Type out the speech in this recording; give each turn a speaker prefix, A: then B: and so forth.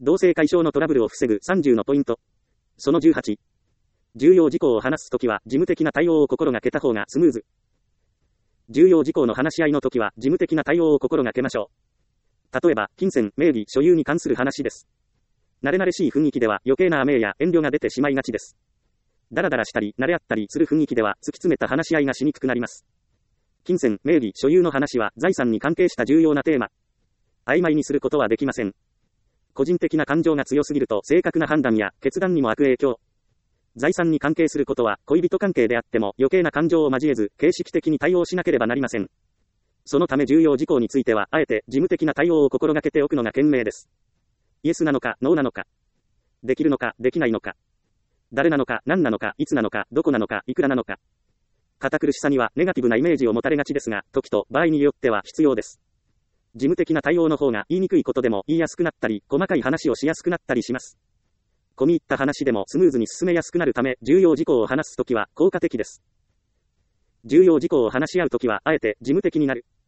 A: 同性解消のトラブルを防ぐ30のポイント。その18。重要事項を話すときは事務的な対応を心がけた方がスムーズ。重要事項の話し合いのときは事務的な対応を心がけましょう。例えば、金銭、名義、所有に関する話です。慣れ慣れしい雰囲気では余計な甘えや遠慮が出てしまいがちです。ダラダラしたり慣れ合ったりする雰囲気では突き詰めた話し合いがしにくくなります。金銭、名義、所有の話は財産に関係した重要なテーマ。曖昧にすることはできません。個人的な感情が強すぎると正確な判断や決断にも悪影響。財産に関係することは恋人関係であっても余計な感情を交えず形式的に対応しなければなりません。そのため重要事項についてはあえて事務的な対応を心がけておくのが賢明です。イエスなのかノーなのか。できるのかできないのか。誰なのか何なのかいつなのかどこなのかいくらなのか。堅苦しさにはネガティブなイメージを持たれがちですが、時と場合によっては必要です。事務的な対応の方が言いにくいことでも言いやすくなったり、細かい話をしやすくなったりします。込み入った話でもスムーズに進めやすくなるため、重要事項を話すときは効果的です。重要事項を話し合うときは、あえて事務的になる。